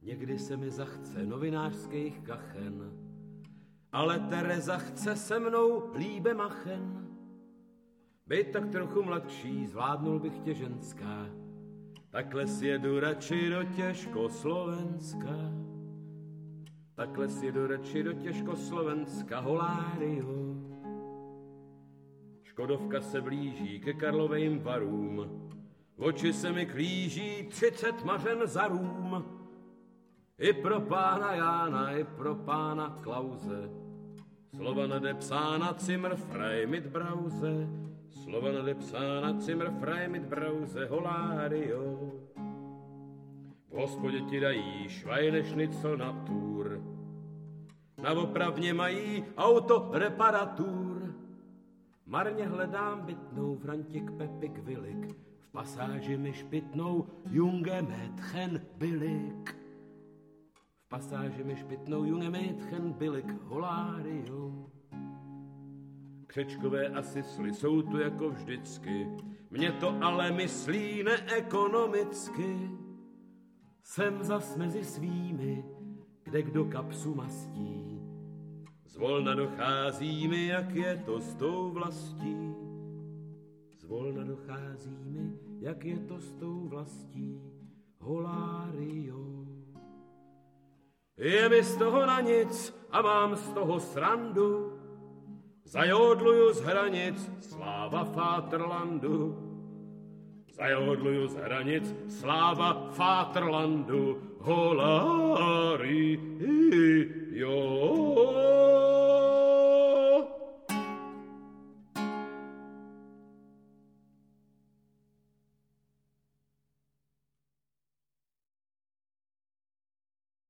Někdy se mi zachce novinářských kachen, ale Tereza chce se mnou líbe machen. Bejt tak trochu mladší, zvládnul bych tě ženská, takhle sjedu radši do Těžkoslovenska. Takhle sjedu radši do Těžkoslovenska, holário. Škodovka se blíží ke Karlovým Varům, oči se mi klíží 30 mařen za rům. I pro pána Jána, i pro pána Klause, slova nadepsána Zimmer frei mit Brause, slova nadepsána Zimmer frei mit Brause, holário. V hospodě ti dají Schweineschnitzel na Tour, na opravně mají auto reparatur. Marně hledám bytnou Frantik Pepik Vilik, v pasáži mi špitnou Junge Mädchen Billig. V pasáži mi špitnou Junge Mädchen Billig, holário. Křečkové asisly jsou tu jako vždycky, mě to ale myslí neekonomicky. Jsem zas mezi svými, kde kdo kapsu mastí. Zvolna dochází mi, jak je to s tou vlastí. Zvolna dochází mi, jak je to s tou vlastí, holário. Je mi z toho na nic a mám z toho srandu. Zajodluju z hranic, sláva Vaterlandu. Zajodluju z hranic, sláva Vaterlandu, holário.